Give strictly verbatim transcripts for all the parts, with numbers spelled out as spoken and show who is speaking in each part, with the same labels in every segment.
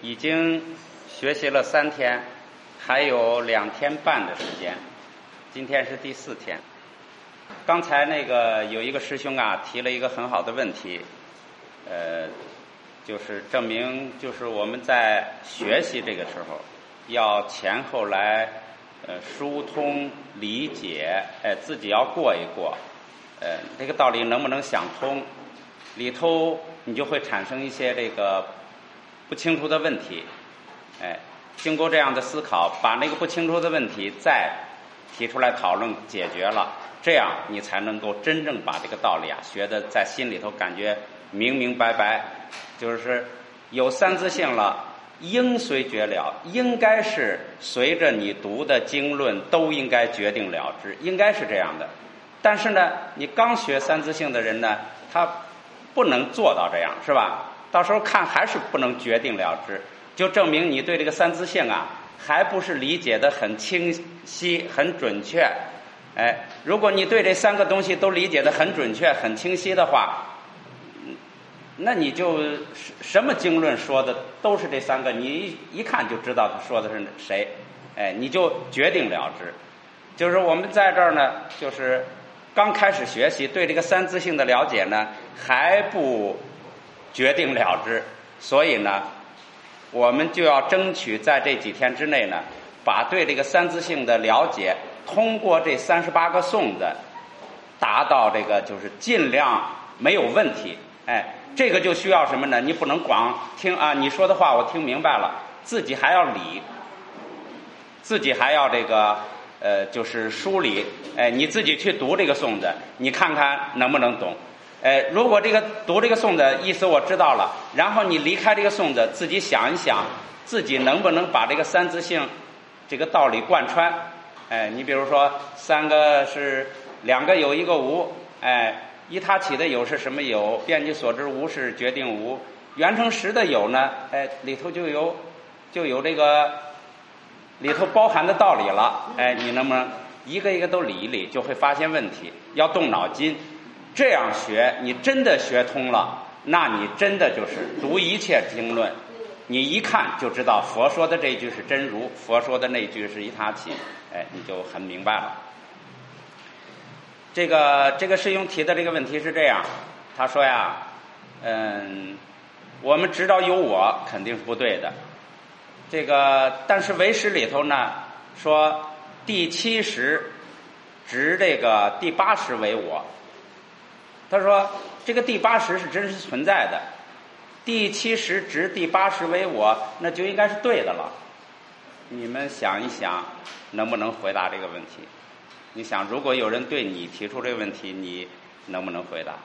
Speaker 1: 已经学习了三天，还有两天半的时间，今天是第四天。刚才那个有一个师兄啊提了一个很好的问题，呃，就是证明就是我们在学习这个时候要前后来呃疏通理解，呃自己要过一过，呃这个道理能不能想通，里头你就会产生一些这个不清楚的问题，哎，经过这样的思考，把那个不清楚的问题再提出来讨论解决了，这样你才能够真正把这个道理啊学得在心里头感觉明明白白，就是有三自性了，应随觉了，应该是随着你读的经论都应该决定了之，应该是这样的。但是呢，你刚学三自性的人呢，他不能做到这样，是吧？到时候看还是不能决定了之，就证明你对这个三自性啊还不是理解得很清晰很准确。哎，如果你对这三个东西都理解得很准确很清晰的话，那你就什么经论说的都是这三个，你一看就知道他说的是谁，哎，你就决定了之。就是我们在这儿呢，就是刚开始学习，对这个三自性的了解呢还不决定了之，所以呢我们就要争取在这几天之内呢，把对这个三自性的了解通过这三十八个颂子达到这个就是尽量没有问题。哎，这个就需要什么呢？你不能光听啊，你说的话我听明白了，自己还要理，自己还要这个呃就是梳理，哎，你自己去读这个颂子，你看看能不能懂。哎，如果这个读这个颂子意思我知道了，然后你离开这个颂子，自己想一想，自己能不能把这个三自性这个道理贯穿。哎，你比如说三个是两个有一个无，哎，依他起的有是什么有？遍计所知无是决定无。圆成实的有呢，哎，里头就有就有这个里头包含的道理了。哎，你能不能一个一个都理一理，就会发现问题，要动脑筋。这样学，你真的学通了，那你真的就是读一切经论，你一看就知道佛说的这一句是真如，佛说的那句是依他起，哎，你就很明白了。这个这个师兄提的这个问题是这样，他说呀，嗯，我们知道有我肯定是不对的。这个但是唯识里头呢说第七识执这个第八识为我。他说这个第八识是真实存在的，第七识执第八识为我，那就应该是对的了。你们想一想能不能回答这个问题？你想如果有人对你提出这个问题，你能不能回答？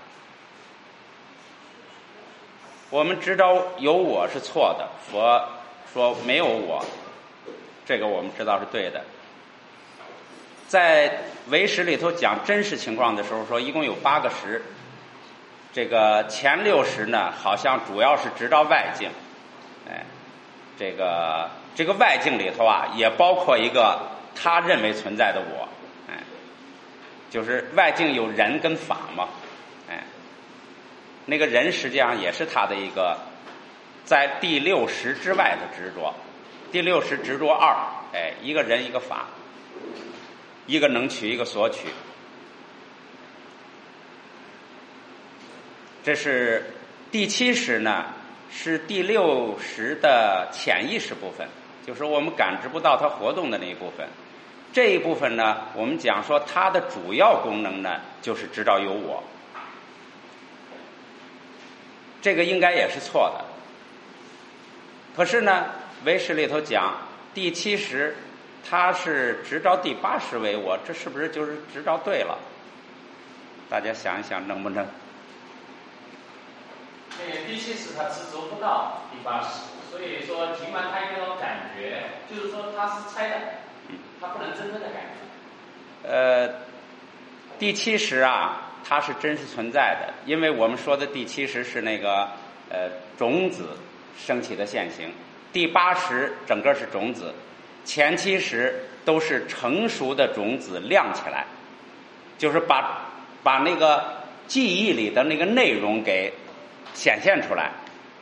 Speaker 1: 我们知道有我是错的，佛说没有我，这个我们知道是对的。在唯识里头讲真实情况的时候说一共有八个识，这个前六识呢好像主要是执照外境，哎，这个这个外境里头啊也包括一个他认为存在的我，哎，就是外境有人跟法嘛，哎，那个人实际上也是他的一个在第六识之外的执着，第六识执着二，哎，一个人一个法，一个能取一个所取，这是第七识呢，是第六识的潜意识部分，就是我们感知不到它活动的那一部分。这一部分呢，我们讲说它的主要功能呢，就是知道有我。这个应该也是错的。可是呢，唯识里头讲第七识它是执照第八识为我，这是不是就是执照对了？大家想一想能不能？
Speaker 2: 那个第七识它执着不到第八识，所以说尽管它有那种感觉，就是说它是猜的，它不能真正的感觉。
Speaker 1: 呃，第七识啊，它是真实存在的，因为我们说的第七识是那个呃种子升起的现行，第八识整个是种子。前七识都是成熟的种子亮起来，就是把把那个记忆里的那个内容给显现出来。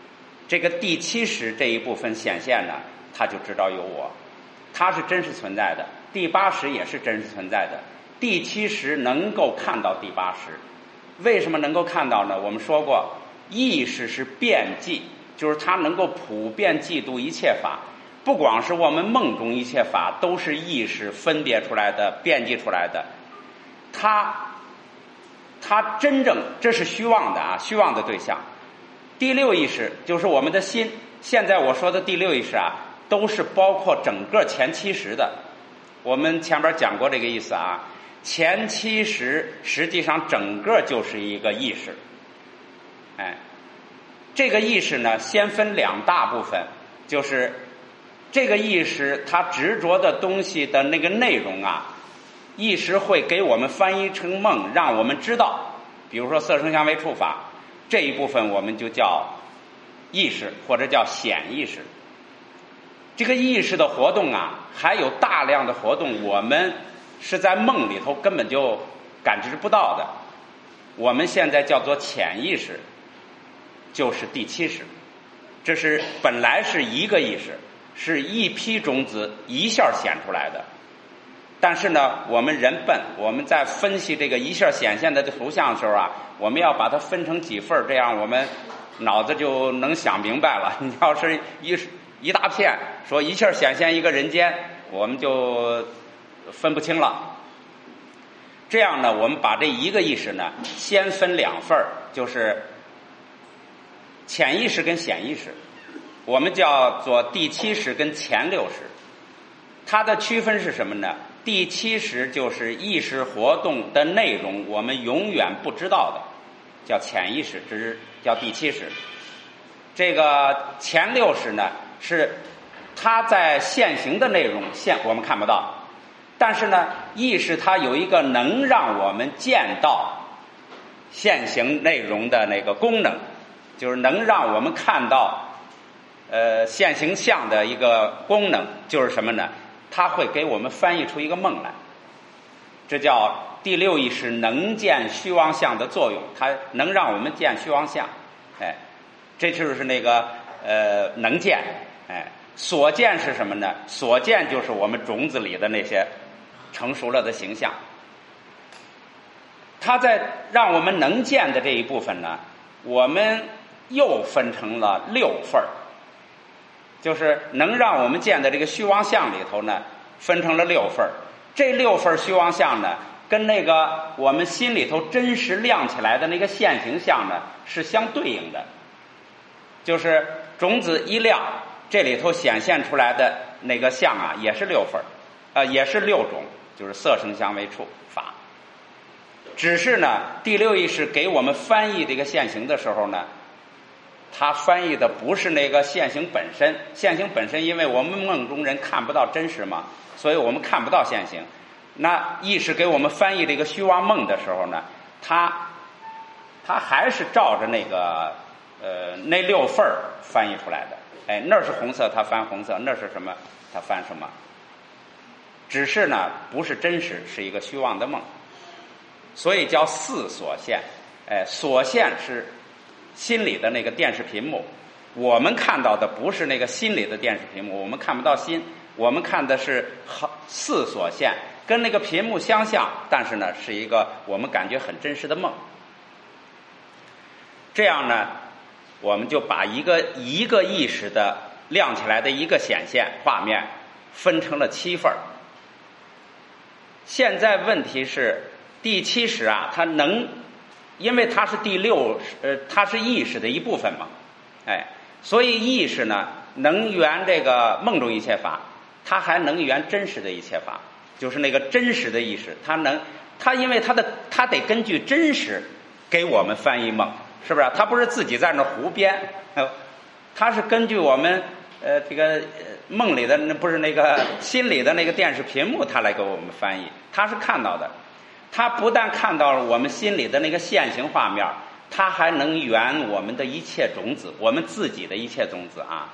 Speaker 1: 这个第七识这一部分显现呢，他就知道有我，它是真实存在的。第八识也是真实存在的，第七识能够看到第八识。为什么能够看到呢？我们说过，意识是遍计，就是它能够普遍记读一切法，不光是我们梦中一切法，都是意识分别出来的、遍计出来的。它，它真正这是虚妄的啊，虚妄的对象。第六意识就是我们的心。现在我说的第六意识啊，都是包括整个前七识的。我们前边讲过这个意思啊，前七识实际上整个就是一个意识。哎，这个意识呢，先分两大部分，就是这个意识它执着的东西的那个内容啊，意识会给我们翻译成梦，让我们知道。比如说色声香味触法这一部分，我们就叫意识，或者叫显意识。这个意识的活动啊，还有大量的活动，我们是在梦里头根本就感知不到的。我们现在叫做潜意识，就是第七识。这是本来是一个意识，是一批种子一下显出来的。但是呢，我们人笨，我们在分析这个一下显现的图像的时候啊，我们要把它分成几份，这样我们脑子就能想明白了。你要是一一大片说一下显现一个人间，我们就分不清了。这样呢，我们把这一个意识呢先分两份，就是潜意识跟显意识，我们叫做第七识跟前六识。它的区分是什么呢？第七识就是意识活动的内容我们永远不知道的，叫潜意识，这是叫第七识。这个前六识呢，是它在现行的内容现我们看不到，但是呢，意识它有一个能让我们见到现行内容的那个功能，就是能让我们看到呃现行相的一个功能，就是什么呢？它会给我们翻译出一个梦来，这叫第六意识能见虚妄相的作用，它能让我们见虚妄相。哎，这就是那个呃能见。哎，所见是什么呢？所见就是我们种子里的那些成熟了的形象。它在让我们能见的这一部分呢，我们又分成了六份儿。就是能让我们见的这个虚妄相里头呢，分成了六份。这六份虚妄相呢，跟那个我们心里头真实亮起来的那个现行相呢，是相对应的。就是种子一亮，这里头显现出来的那个相啊，也是六份，呃，也是六种，就是色声香味触法。只是呢，第六意识给我们翻译这个现行的时候呢，它翻译的不是那个现行本身，现行本身因为我们梦中人看不到真实嘛，所以我们看不到现行。那意识给我们翻译这个虚妄梦的时候呢，它它还是照着那个呃那六份翻译出来的。哎，那是红色，它翻红色；那是什么，它翻什么。只是呢，不是真实，是一个虚妄的梦，所以叫四所现。哎，所现是心里的那个电视屏幕，我们看到的不是那个心里的电视屏幕，我们看不到心，我们看的是四所现，跟那个屏幕相像，但是呢，是一个我们感觉很真实的梦。这样呢，我们就把一个一个意识的亮起来的一个显现画面分成了七份。现在问题是第七识啊，它能。因为它是第六，呃，它是意识的一部分嘛，哎，所以意识呢能圆这个梦中一切法，它还能圆真实的一切法，就是那个真实的意识，它能，它因为它的它得根据真实给我们翻译梦，是不是？它不是自己在那胡编，呃，它是根据我们呃这个梦里的那不是那个心里的那个电视屏幕，它来给我们翻译，它是看到的。他不但看到了我们心里的那个现行画面，他还能圆我们的一切种子，我们自己的一切种子啊。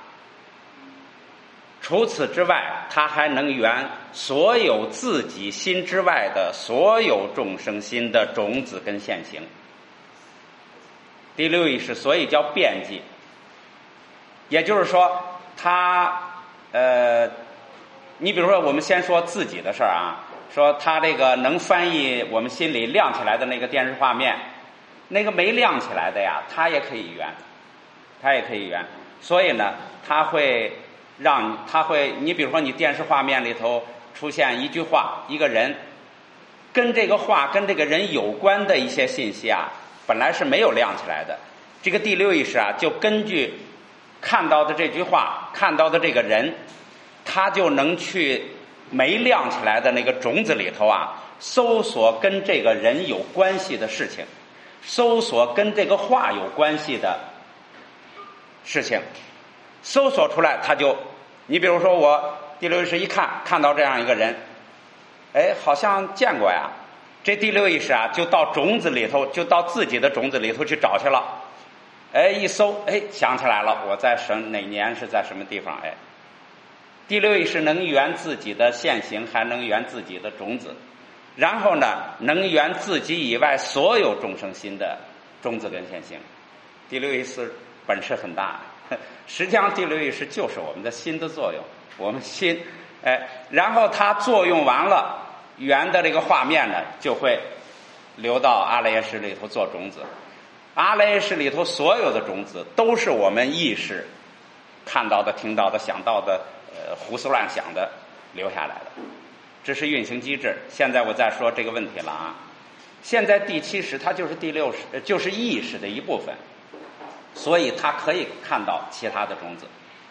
Speaker 1: 除此之外，他还能圆所有自己心之外的所有众生心的种子跟现行。第六意识所以叫遍计， 也就是说，他呃，你比如说，我们先说自己的事儿啊，说他这个能翻译我们心里亮起来的那个电视画面，那个没亮起来的呀，他也可以圆，他也可以圆。所以呢，他会让他会，你比如说你电视画面里头出现一句话，一个人，跟这个话跟这个人有关的一些信息啊，本来是没有亮起来的。这个第六意识啊，就根据看到的这句话，看到的这个人，他就能去没亮起来的那个种子里头啊，搜索跟这个人有关系的事情，搜索跟这个话有关系的事情，搜索出来，他就，你比如说我第六意识一看，看到这样一个人，哎，好像见过呀，这第六意识啊，就到种子里头，就到自己的种子里头去找去了。哎，一搜，哎，想起来了，我在什哪年是在什么地方？哎，第六意识能圆自己的现行，还能圆自己的种子，然后呢，能圆自己以外所有众生心的种子跟现行。第六意识本事很大，实际上第六意识就是我们的心的作用，我们心，哎，然后它作用完了，圆的这个画面呢，就会流到阿赖耶识里头做种子。阿赖耶识里头所有的种子都是我们意识看到的、听到的、想到的、呃胡思乱想的留下来的，这是运行机制。现在我再说这个问题了啊。现在第七识它就是第六识，就是意识的一部分，所以它可以看到其他的种子。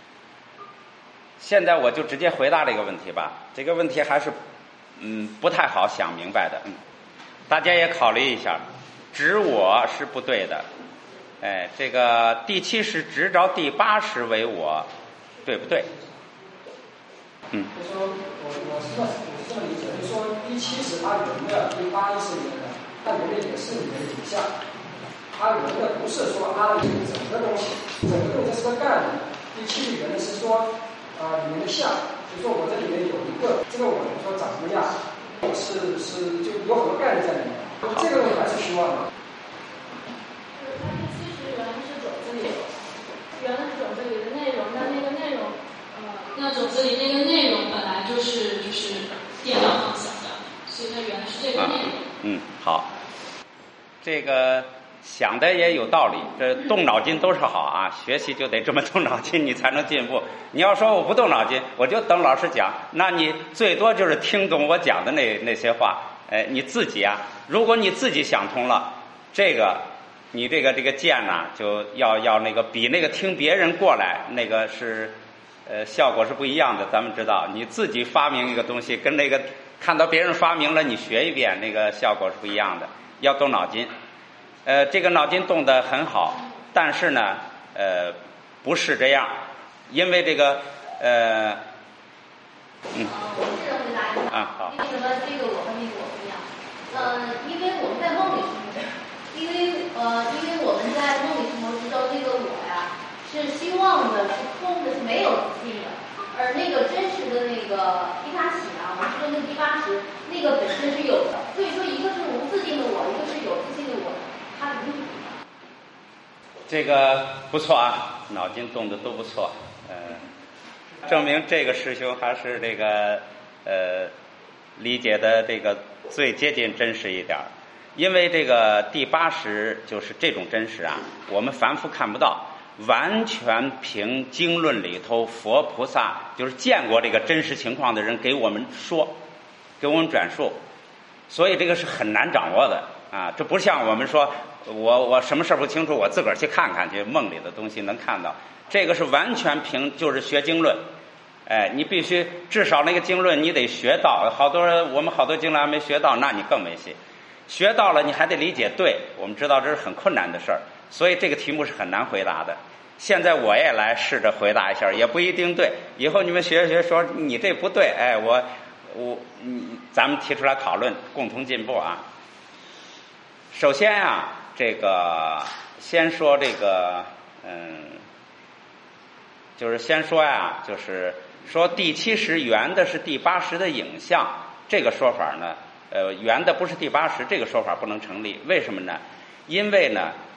Speaker 1: 现在我就直接回答这个问题吧。这个问题还是嗯不太好想明白的，嗯，大家也考虑一下。执我是不对的，哎，这个第七识执着第八识为我，对不对？嗯。
Speaker 3: 就说我我是这么我是这么理解，就说第七识它圆的，第八意识圆的，它圆的也是你的影像，它圆的不是说阿赖耶识整个东西，整个东西是个概念。第七识圆的是说呃里面的像，就说我这里面有一个这个我说长什么样，是是就有很多概念在里面。这个东西还是虚妄的。
Speaker 4: 就是它第七识原是种子里，原来是种子里的内容，那那个内容，呃，那种子里那个内容本来就是就是电脑方向的，所以它原来是这个内容。
Speaker 1: 嗯，好，这个想的也有道理，这动脑筋都是好啊，学习就得这么动脑筋，你才能进步。你要说我不动脑筋，我就等老师讲，那你最多就是听懂我讲的那那些话。哎，你自己啊，如果你自己想通了，这个你这个这个剑呐、啊，就要要那个比那个听别人过来那个是呃效果是不一样的。咱们知道，你自己发明一个东西，跟那个看到别人发明了，你学一遍，那个效果是不一样的。要动脑筋，呃，这个脑筋动得很好，但是呢，呃，不是这样，因为这个呃，嗯，
Speaker 5: 我试着回答一下。
Speaker 1: 啊，好。
Speaker 5: 为什么这个我和那个我不一样？呃，因为我们在梦里生活，因为呃，因为我们在梦里生活知道这个我呀是虚妄的，是空的，是没有自信的。而那个真实的那个第八识啊，我们说那个第八识，那个本身是有的。所以说，一个是无自信的我，一个是有自信的我，它肯定是不一样。
Speaker 1: 这个不错啊，脑筋动的都不错，呃，证明这个师兄还是这个呃理解的这个最接近真实一点。因为这个第八识就是这种真实啊，我们凡夫看不到，完全凭经论里头佛菩萨就是见过这个真实情况的人给我们说，给我们转述，所以这个是很难掌握的啊。这不像我们说我我什么事不清楚，我自个儿去看看去，梦里的东西能看到，这个是完全凭就是学经论。哎，你必须至少那个经论你得学到，好多人我们好多经论还没学到，那你更没戏。学到了你还得理解对，我们知道这是很困难的事儿，所以这个题目是很难回答的。现在我也来试着回答一下，也不一定对，以后你们学学说你这不对，哎，我我你咱们提出来讨论，共同进步啊。首先啊，这个先说这个嗯，就是先说呀，就是说第七识圆的是第八识的影像，这个说法呢，呃，圆的不是第八识，这个说法不能成立。为什么呢？因为呢，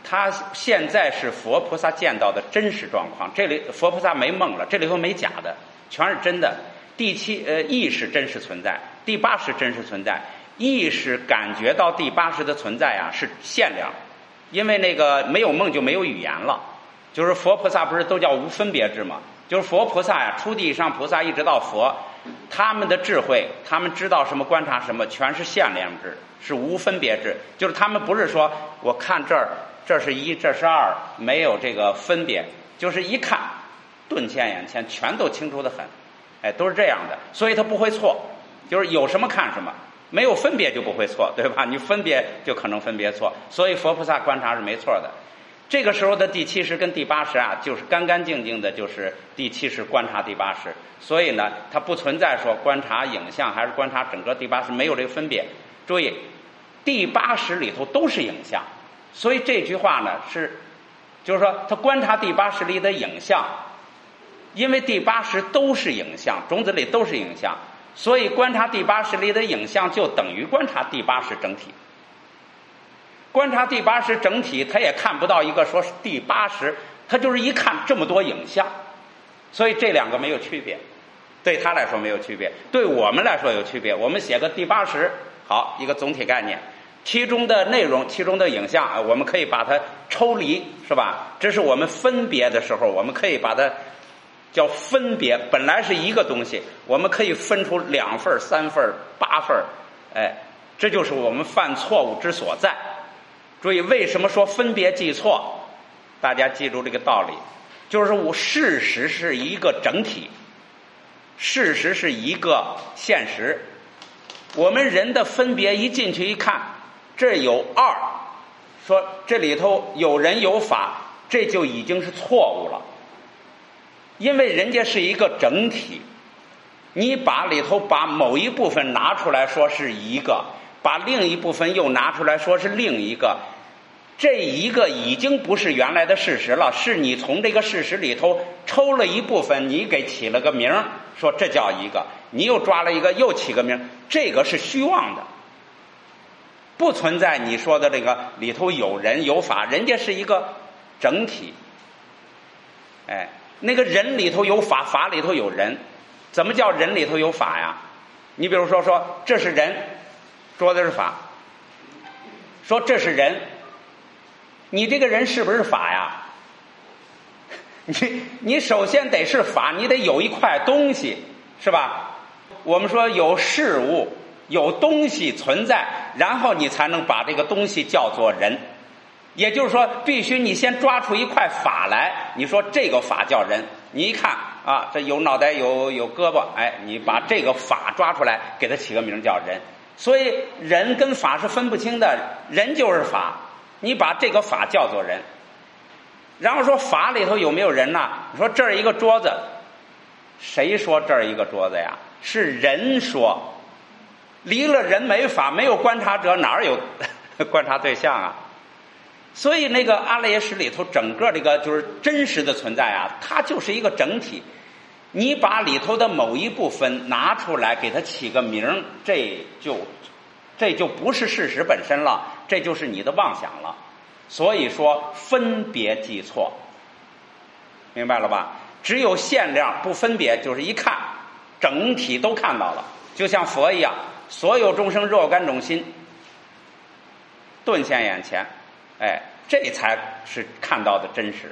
Speaker 1: 他现在是佛菩萨见到的真实状况，这里佛菩萨没梦了，这里头没假的，全是真的。第七呃意识真实存在，第八识真实存在。意识感觉到第八识的存在啊是限量，因为那个没有梦就没有语言了。就是佛菩萨不是都叫无分别智吗？就是佛菩萨呀，初地以上菩萨一直到佛，他们的智慧，他们知道什么观察什么，全是限量智，是无分别智。就是他们不是说我看这儿这是一这是二，没有这个分别，就是一看顿现眼前，全都清楚得很，哎，都是这样的，所以他不会错，就是有什么看什么。没有分别就不会错，对吧？你分别就可能分别错，所以佛菩萨观察是没错的。这个时候的第七识跟第八识啊，就是干干净净的，就是第七识观察第八识。所以呢，它不存在说观察影像还是观察整个第八识，没有这个分别。注意，第八识里头都是影像，所以这句话呢是，就是说他观察第八识里的影像，因为第八识都是影像，种子里都是影像。所以观察第八识里的影像就等于观察第八识整体。观察第八识整体，他也看不到一个说是第八识，他就是一看这么多影像，所以这两个没有区别，对他来说没有区别，对我们来说有区别。我们写个第八识，好，一个总体概念，其中的内容，其中的影像，我们可以把它抽离，是吧？这是我们分别的时候，我们可以把它叫分别，本来是一个东西，我们可以分出两份、三份、八份，哎，这就是我们犯错误之所在。注意，为什么说分别记错？大家记住这个道理，就是我事实是一个整体，事实是一个现实。我们人的分别一进去一看，这有二，说这里头有人有法，这就已经是错误了。因为人家是一个整体，你把里头把某一部分拿出来说是一个，把另一部分又拿出来说是另一个，这一个已经不是原来的事实了，是你从这个事实里头抽了一部分，你给起了个名，说这叫一个，你又抓了一个又起个名，这个是虚妄的，不存在你说的这个里头有人有法，人家是一个整体。哎，那个人里头有法，法里头有人，怎么叫人里头有法呀？你比如说说这是人，说的是法，说这是人，你这个人是不是法呀？你你首先得是法，你得有一块东西，是吧？我们说有事物有东西存在，然后你才能把这个东西叫做人。也就是说，必须你先抓出一块法来，你说这个法叫人，你一看啊，这有脑袋有有胳膊，哎，你把这个法抓出来，给它起个名叫人。所以人跟法是分不清的，人就是法，你把这个法叫做人。然后说法里头有没有人呢？你说这儿一个桌子，谁说这儿一个桌子呀？是人说，离了人没法，没有观察者，哪儿有观察对象啊？所以那个阿赖耶识里头整个这个就是真实的存在啊，它就是一个整体。你把里头的某一部分拿出来给它起个名，这就这就不是事实本身了，这就是你的妄想了。所以说分别记错，明白了吧？只有限量不分别，就是一看整体都看到了，就像佛一样，所有众生若干种心顿现眼前，哎，这才是看到的真实。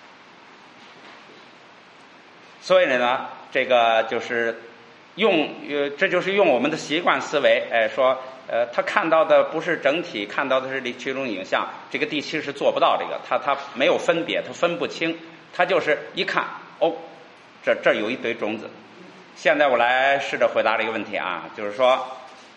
Speaker 1: 所以呢，这个就是用呃，这就是用我们的习惯思维，哎，说呃，他看到的不是整体，看到的是其中影像。这个第七是做不到这个，他他没有分别，他分不清，他就是一看，哦，这这有一堆种子。现在我来试着回答这个问题啊，就是说，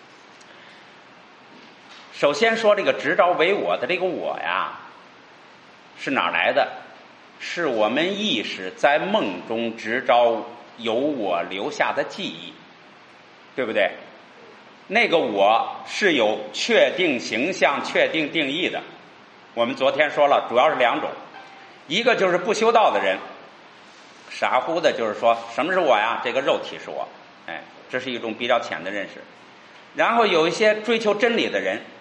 Speaker 1: 首先说这个执着为我的这个我呀，是哪儿来的？是我们意识在梦中执着有我留下的记忆，对不对？那个我是有确定形象、确定定义的。我们昨天说了，主要是两种，一个就是不修道的人，傻乎的就是说什么是我呀？这个肉体是我，哎，这是一种比较浅的认识。然后有一些追求真理的人，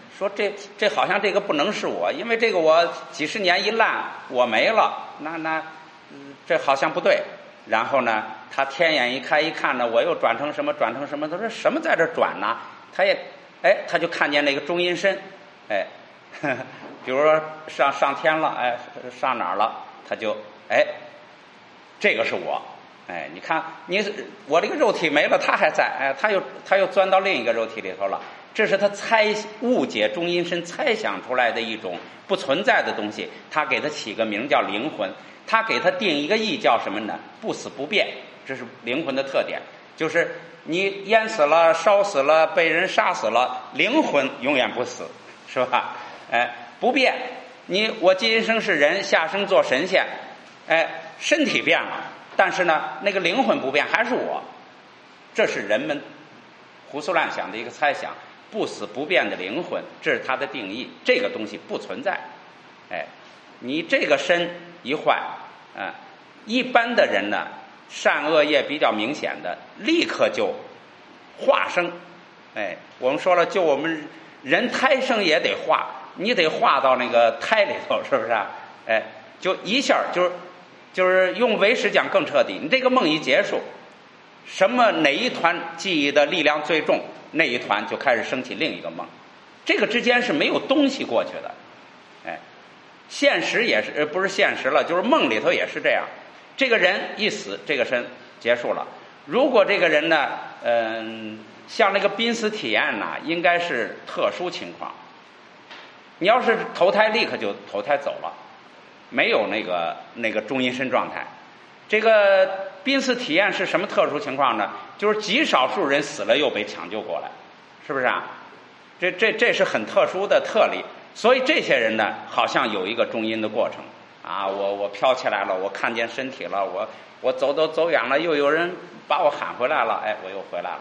Speaker 1: 说这这好像这个不能是我，因为这个我几十年一烂我没了，那那、嗯、这好像不对。然后呢，他天眼一开一看呢，我又转成什么转成什么，他说什么在这转呢？他也哎，他就看见那个中阴身，哎，呵呵比如说上上天了，哎，上哪儿了？他就哎，这个是我。哎，你看，你我这个肉体没了，他还在，哎，他又他又钻到另一个肉体里头了。这是他猜误解中阴身猜想出来的一种不存在的东西，他给他起个名叫灵魂，他给他定一个义叫什么呢？不死不变，这是灵魂的特点，就是你淹死了、烧死了、被人杀死了，灵魂永远不死，是吧？哎，不变。你我今生是人，下生做神仙，哎，身体变了。但是呢，那个灵魂不变，还是我。这是人们胡思乱想的一个猜想，不死不变的灵魂，这是它的定义。这个东西不存在。哎，你这个身一坏，啊，一般的人呢，善恶业比较明显的，立刻就化生。哎，我们说了，就我们人胎生也得化，你得化到那个胎里头，是不是啊？哎，就一下就是。就是用唯识讲更彻底，你这个梦一结束，什么哪一团记忆的力量最重，那一团就开始升起另一个梦，这个之间是没有东西过去的。哎，现实也是，不是现实了，就是梦里头也是这样。这个人一死，这个身结束了。如果这个人呢，嗯、呃，像那个濒死体验呢，应该是特殊情况。你要是投胎，立刻就投胎走了。没有那个那个中阴身状态，这个濒死体验是什么特殊情况呢？就是极少数人死了又被抢救过来，是不是啊？这这这是很特殊的特例，所以这些人呢，好像有一个中阴的过程啊，我我飘起来了，我看见身体了，我我走走走远了，又有人把我喊回来了，哎，我又回来了。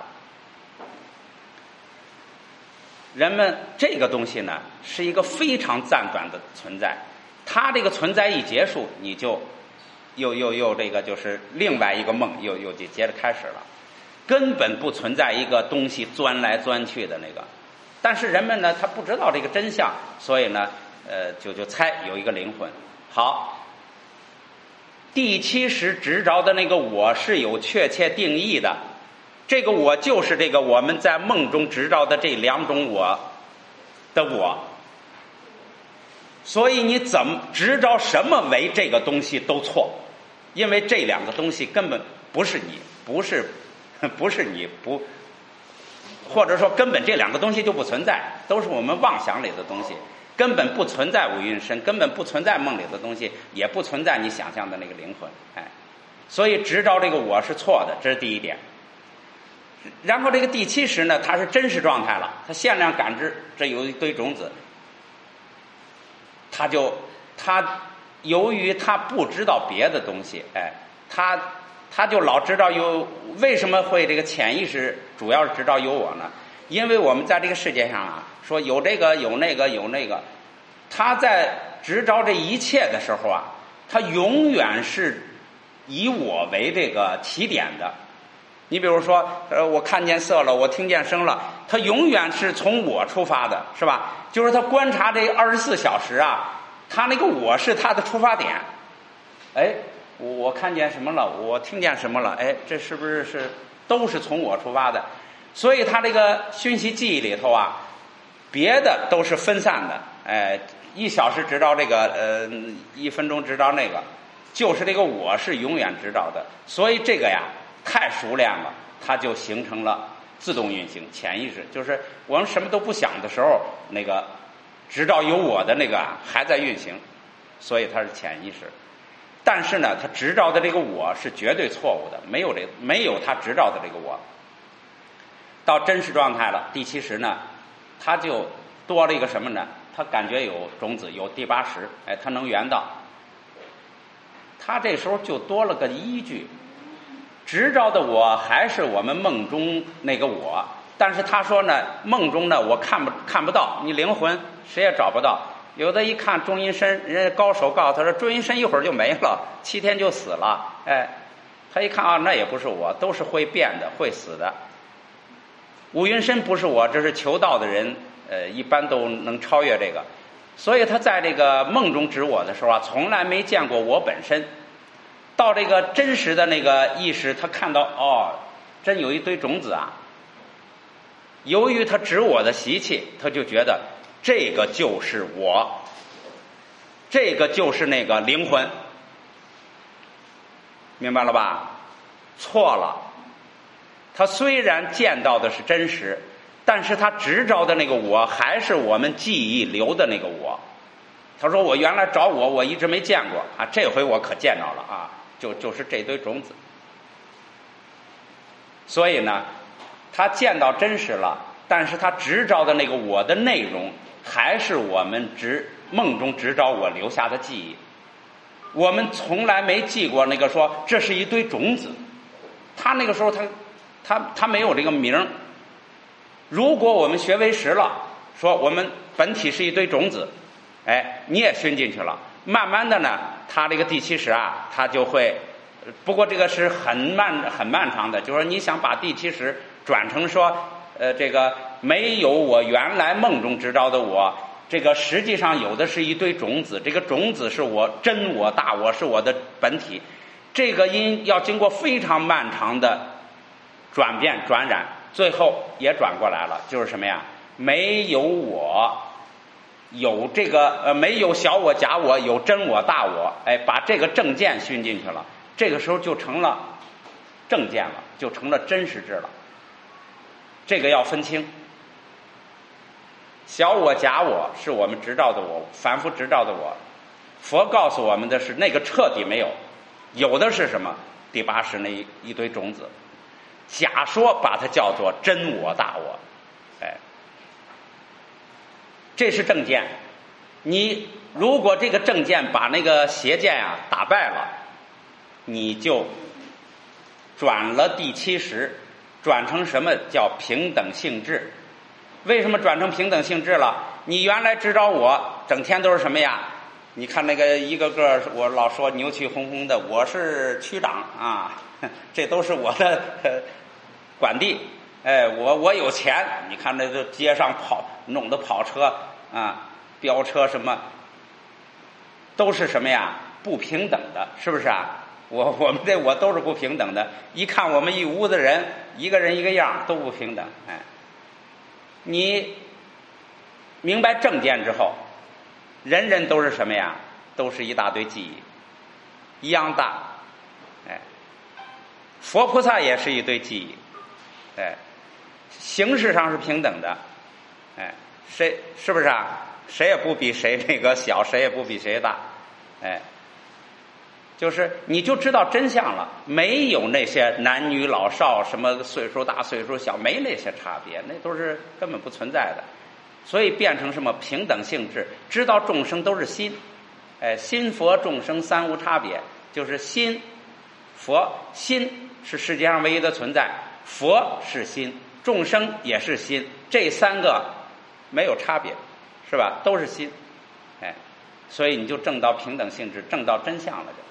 Speaker 1: 人们这个东西呢，是一个非常暂短的存在。它这个存在一结束，你就又又又这个就是另外一个梦，又又就接着开始了，根本不存在一个东西钻来钻去的那个。但是人们呢，他不知道这个真相，所以呢，呃，就就猜有一个灵魂。好，第七识执着的那个我是有确切定义的，这个我就是这个我们在梦中执着的这两种我的我。所以你怎么执着什么为这个东西都错，因为这两个东西根本不是你，不是不是你不，或者说根本这两个东西就不存在，都是我们妄想里的东西，根本不存在五蕴身，根本不存在梦里的东西，也不存在你想象的那个灵魂。哎，所以执着这个我是错的，这是第一点。然后这个第七识呢，它是真实状态了，它限量感知，这有一堆种子。他就他由于他不知道别的东西，哎，他他就老知道有为什么会这个潜意识主要是知道有我呢？因为我们在这个世界上啊，说有这个有那个有那个，他在执着这一切的时候啊，他永远是以我为这个起点的。你比如说，呃，我看见色了，我听见声了，他永远是从我出发的，是吧？就是他观察这二十四小时啊，他那个我是他的出发点。哎，我我看见什么了？我听见什么了？哎，这是不是是都是从我出发的？所以他这个讯息记忆里头啊，别的都是分散的。哎，一小时知道这个，呃，一分钟知道那个，就是这个我是永远知道的。所以这个呀。太熟练了，它就形成了自动运行潜意识，就是我们什么都不想的时候，那个知道有我的那个啊还在运行，所以它是潜意识。但是呢，他执着的这个我是绝对错误的，没有这没有他执着的这个我。到真实状态了，第七识呢，他就多了一个什么呢？他感觉有种子，有第八识，哎，他能圆到。他这时候就多了个依据。执着的我还是我们梦中那个我，但是他说呢，梦中呢我看不看不到，你灵魂谁也找不到。有的一看中阴身，人家高手告诉他说中阴身一会儿就没了，七天就死了。哎，他一看啊，那也不是我，都是会变的，会死的。五蕴身不是我，这是求道的人呃，一般都能超越这个。所以他在这个梦中指我的时候啊，从来没见过我本身。到这个真实的那个意识，他看到哦，真有一堆种子啊。由于他指我的习气，他就觉得这个就是我，这个就是那个灵魂，明白了吧？错了。他虽然见到的是真实，但是他执着的那个我还是我们记忆留的那个我。他说我原来找我我一直没见过啊，这回我可见着了啊，就就是这堆种子。所以呢，他见到真实了，但是他执着的那个我的内容还是我们执梦中执着我留下的记忆。我们从来没记过那个说这是一堆种子，他那个时候他他他没有这个名。如果我们学唯识了，说我们本体是一堆种子，哎，你也熏进去了，慢慢的呢，他这个第七识啊，他就会，不过这个是很漫很漫长的，就是说你想把第七识转成说，呃，这个没有我原来梦中知道的我，这个实际上有的是一堆种子，这个种子是我真我大我，是我的本体，这个因要经过非常漫长的转变转染，最后也转过来了，就是什么呀？没有我，有这个呃，没有小我假我，有真我大我，哎，把这个正见熏进去了，这个时候就成了正见了，就成了真实智了。这个要分清，小我假我是我们执照的我，凡夫执照的我。佛告诉我们的是那个彻底没有，有的是什么？第八识那一堆种子，假说把它叫做真我大我，哎，这是正见。你如果这个正见把那个邪见啊打败了，你就转了第七识，转成什么叫平等性质？为什么转成平等性质了？你原来知道我整天都是什么呀？你看那个一个个我老说牛气哄哄的，我是区长啊，这都是我的管地。哎，我我有钱，你看那个街上跑弄的跑车啊，飙车什么，都是什么呀？不平等的，是不是啊？我我们这我都是不平等的。一看我们一屋子人，一个人一个样，都不平等。哎，你明白正见之后，人人都是什么呀？都是一大堆记忆，一样大。哎，佛菩萨也是一堆记忆。哎，形式上是平等的。哎，谁是不是啊？谁也不比谁那个小，谁也不比谁大。哎，就是你就知道真相了，没有那些男女老少什么岁数大岁数小，没那些差别，那都是根本不存在的。所以变成什么平等性质，知道众生都是心，哎，心佛众生三无差别，就是心佛心是世界上唯一的存在，佛是心，众生也是心，这三个没有差别，是吧？都是心，哎，所以你就证到平等性质，证到真相了，就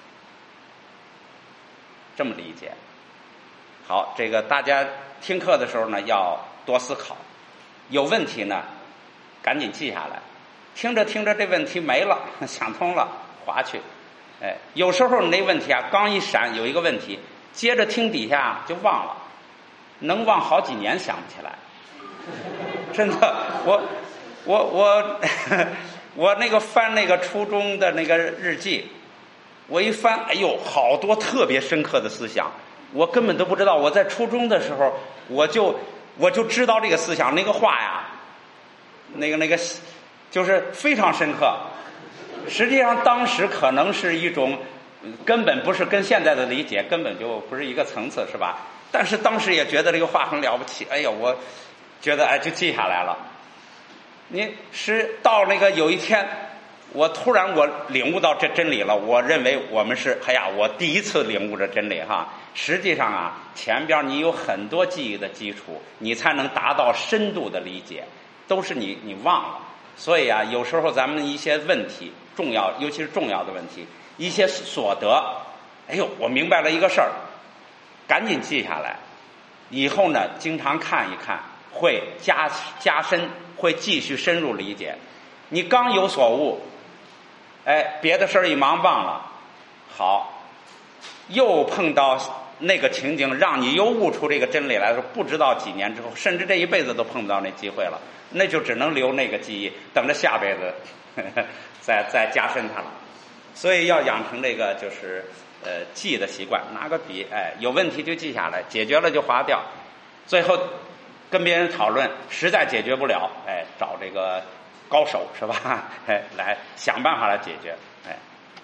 Speaker 1: 这么理解。好，这个大家听课的时候呢，要多思考，有问题呢赶紧记下来，听着听着这问题没了，想通了划去。哎，有时候你那问题啊刚一闪有一个问题，接着听底下就忘了，能忘好几年想不起来。真的，我我我我那个翻那个初中的那个日记，我一翻，哎呦，好多特别深刻的思想，我根本都不知道。我在初中的时候，我就我就知道这个思想，那个话呀，那个那个就是非常深刻。实际上当时可能是一种根本不是跟现在的理解根本就不是一个层次，是吧？但是当时也觉得这个话很了不起，哎呀，我觉得哎就记下来了。你是到那个有一天，我突然我领悟到这真理了，我认为我们是哎呀，我第一次领悟这真理哈。实际上啊，前边你有很多记忆的基础，你才能达到深度的理解，都是你你忘了。所以啊，有时候咱们一些问题重要，尤其是重要的问题，一些所得，哎呦，我明白了一个事儿，赶紧记下来，以后呢经常看一看， 会加加深，会继续深入理解。你刚有所悟，哎，别的事儿一忙忘了，好，又碰到那个情景，让你又悟出这个真理来的时候，不知道几年之后，甚至这一辈子都碰不到那机会了，那就只能留那个记忆，等着下辈子呵呵再再加深它了。所以要养成这个就是呃记的习惯，拿个笔，哎，有问题就记下来，解决了就划掉，最后跟别人讨论，实在解决不了，哎，找这个高手是吧？哎，来想办法来解决。哎，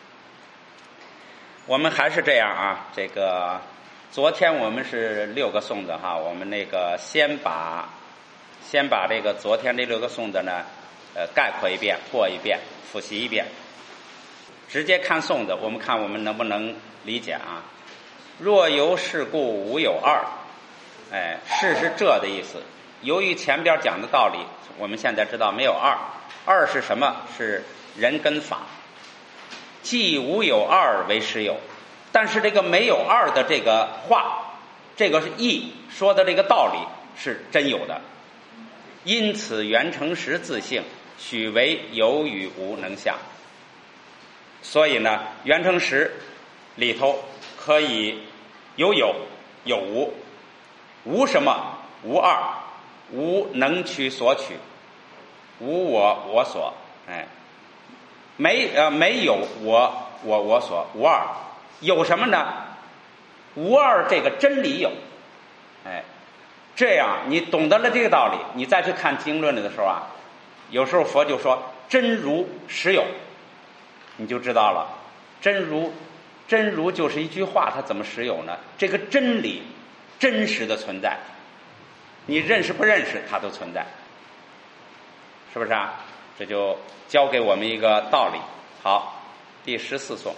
Speaker 1: 我们还是这样啊，这个昨天我们是六个颂子哈，我们那个先把先把这个昨天这六个颂子呢，呃，概括一遍，过一遍，复习一遍。直接看颂子，我们看我们能不能理解啊？若由是故，无有二。哎，是是这的意思。由于前边讲的道理，我们现在知道没有二。二是什么？是人跟法。既无有二为实有，但是这个没有二的这个话，这个是义说的这个道理是真有的。因此圆成实自性，许为有与无能相。所以呢，圆成实里头可以有有有无，无什么？无二，无能取所取，无我我所，哎，没呃没有我我我所，无二，有什么呢？无二这个真理有，哎，这样你懂得了这个道理，你再去看经论的时候啊，有时候佛就说真如实有。你就知道了，真如真如就是一句话，它怎么实有呢？这个真理真实的存在，你认识不认识它都存在，是不是啊？这就教给我们一个道理。好，第十四颂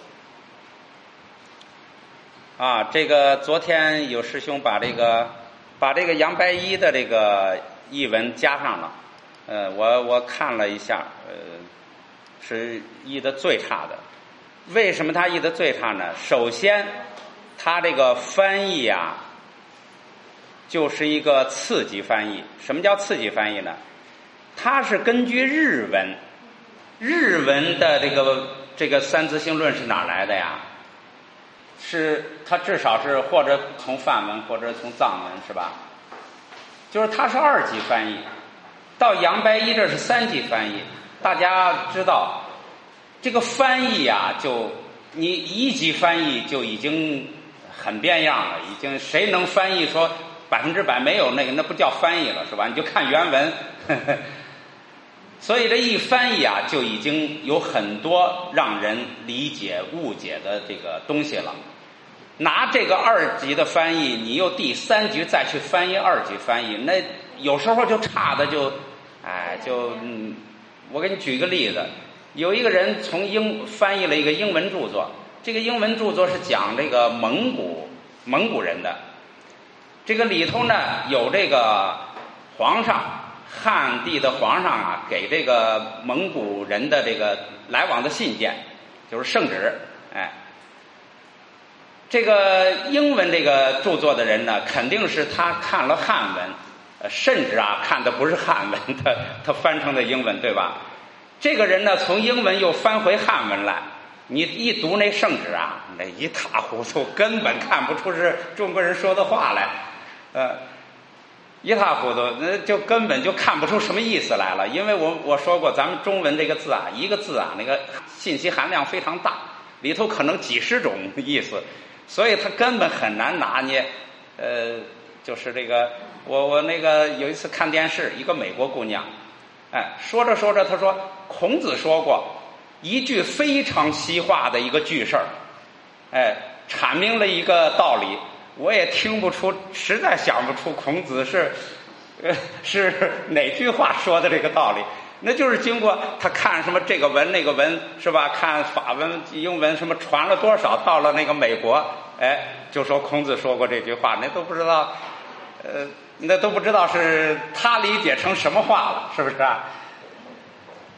Speaker 1: 啊，这个昨天有师兄把这个把这个杨白衣的这个译文加上了，呃，我我看了一下，呃。是译的最差的。为什么他译的最差呢？首先他这个翻译啊就是一个次级翻译。什么叫次级翻译呢？它是根据日文日文的这个这个三字性论是哪来的呀？是它至少是或者从梵文或者从藏文是吧？就是它是二级翻译，到杨白衣这是三级翻译。大家知道这个翻译啊，就你一级翻译就已经很变样了，已经谁能翻译说百分之百没有那个，那不叫翻译了是吧？你就看原文呵呵。所以这一翻译啊，就已经有很多让人理解误解的这个东西了。拿这个二级的翻译，你又第三级再去翻译二级翻译，那有时候就差的就哎就嗯。我给你举个例子，有一个人从英翻译了一个英文著作，这个英文著作是讲这个蒙古蒙古人的，这个里头呢有这个皇上汉地的皇上啊给这个蒙古人的这个来往的信件，就是圣旨，哎，这个英文这个著作的人呢，肯定是他看了汉文。甚至啊，看的不是汉文，他他翻成的英文，对吧？这个人呢，从英文又翻回汉文来，你一读那圣旨啊，那一塌糊涂，根本看不出是中国人说的话来，呃，一塌糊涂，那就根本就看不出什么意思来了。因为我我说过，咱们中文这个字啊，一个字啊，那个信息含量非常大，里头可能几十种意思，所以他根本很难拿捏，呃。就是这个，我我那个有一次看电视，一个美国姑娘，哎，说着说着，她说孔子说过一句非常西化的一个句式儿，哎，阐明了一个道理，我也听不出，实在想不出孔子是，呃，是哪句话说的这个道理。那就是经过他看什么这个文那个文是吧？看法文、英文什么传了多少，到了那个美国，哎，就说孔子说过这句话，那都不知道。呃，那都不知道是他理解成什么话了，是不是啊？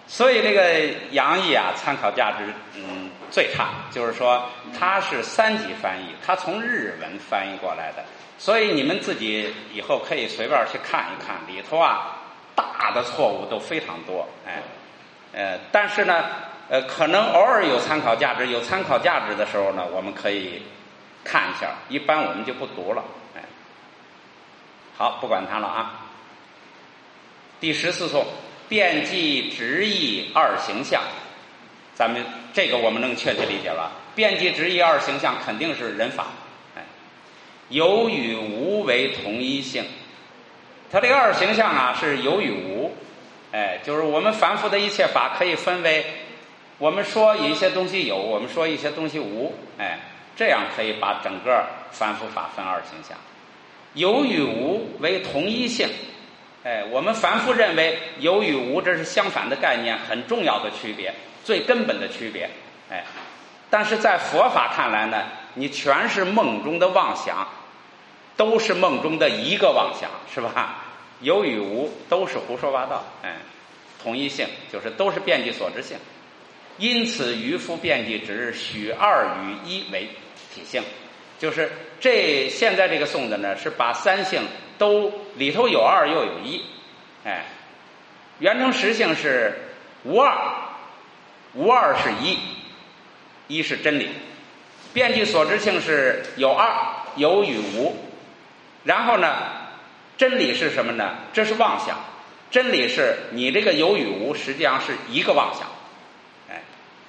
Speaker 1: 所以这个杨毅啊，参考价值嗯最差，就是说它是三级翻译，它从日文翻译过来的，所以你们自己以后可以随便去看一看，里头啊大的错误都非常多，哎，呃，但是呢，呃，可能偶尔有参考价值，有参考价值的时候呢，我们可以看一下，一般我们就不读了，哎，好，不管它了啊。第十四颂。遍计直译二形象，咱们这个我们能确切理解了。遍计直译二形象肯定是人法，哎，有与无为同一性。它这个二形象啊是有与无，哎，就是我们凡夫的一切法可以分为，我们说有一些东西有，我们说一些东西无，哎，这样可以把整个凡夫法分二形象。有与无为同一性。哎，我们凡夫认为有与无这是相反的概念，很重要的区别，最根本的区别。哎，但是在佛法看来呢，你全是梦中的妄想，都是梦中的一个妄想，是吧？有与无都是胡说八道。哎，同一性就是都是遍计所知性，因此渔夫遍计直许二与一为体性。就是这现在这个颂的呢，是把三性都里头有二又有一，哎，圆成实性是无二，无二是一，一是真理。遍计所知性是有二，有与无。然后呢，真理是什么呢？这是妄想。真理是你这个有与无实际上是一个妄想，哎，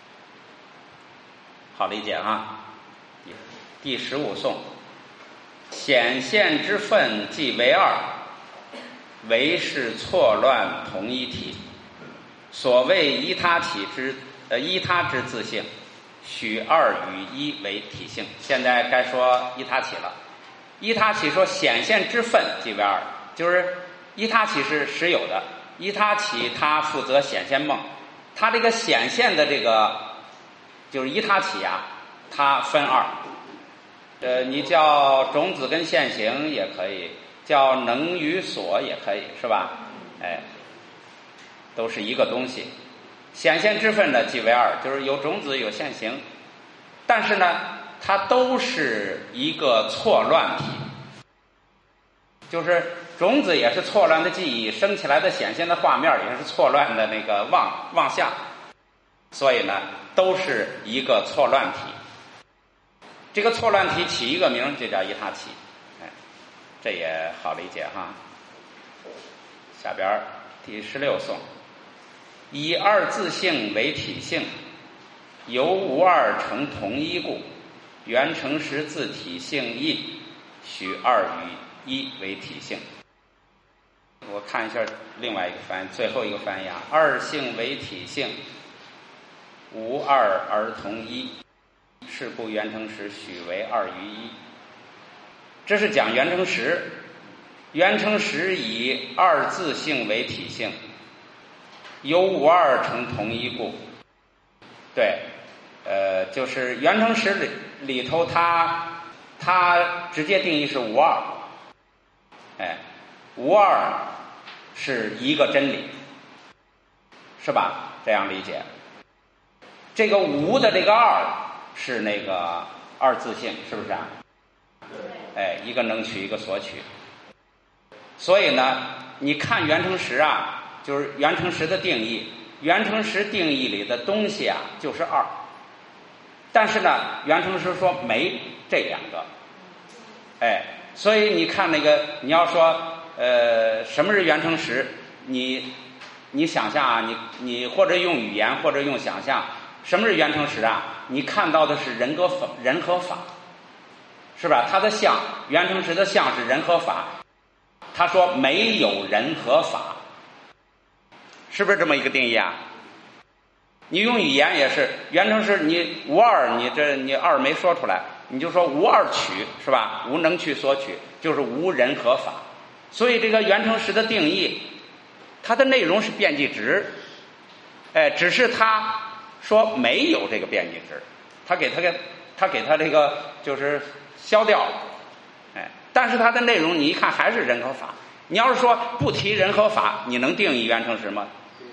Speaker 1: 好理解啊。第十五颂，显现之分即为二，唯是错乱同一体。所谓依他起之呃依他之自性，许二与一为体性。现在该说依他起了。依他起说显现之分即为二，就是依他起是实有的，依他起他负责显现梦，他这个显现的这个就是依他起啊，它分二。呃，你叫种子跟现行也可以，叫能与所也可以，是吧？哎，都是一个东西。显现之分呢，即为二，就是有种子有现行，但是呢，它都是一个错乱体，就是种子也是错乱的记忆，生起来的显现的画面也是错乱的那个妄妄象，所以呢，都是一个错乱体。这个错乱体起一个名就叫依他起，哎，这也好理解哈。下边第十六颂，以二自性为体性，由无二成同一故，原成实自体性义，许二与一为体性。我看一下另外一个翻译，最后一个翻译啊，二性为体性，无二而同一。是故原成实许为二于一，这是讲原成实。原成实以二自性为体性，由无二成同一故。对，呃，就是原成实里里头它，它直接定义是无二，哎，无二是一个真理，是吧？这样理解。这个无的这个二。是那个二自性，是不是啊？哎，一个能取，一个所取。所以呢，你看原成实啊，就是原成实的定义，原成实定义里的东西啊，就是二。但是呢，原成实说没这两个，哎，所以你看那个，你要说呃，什么是原成实？你你想象啊，你你或者用语言，或者用想象。什么是原成实啊？你看到的是人和法，人和法，是吧？它的相，原成实的相是人和法。他说没有人和法，是不是这么一个定义啊？你用语言也是原成实，你无二，你这你二没说出来，你就说无二取，是吧？无能取所取，就是无人和法。所以这个原成实的定义，它的内容是遍计直，哎，只是它。说没有这个遍计直，他给他给他给他这个就是消掉了，哎，但是它的内容你一看还是人和法。你要是说不提人和法，你能定义原成实吗？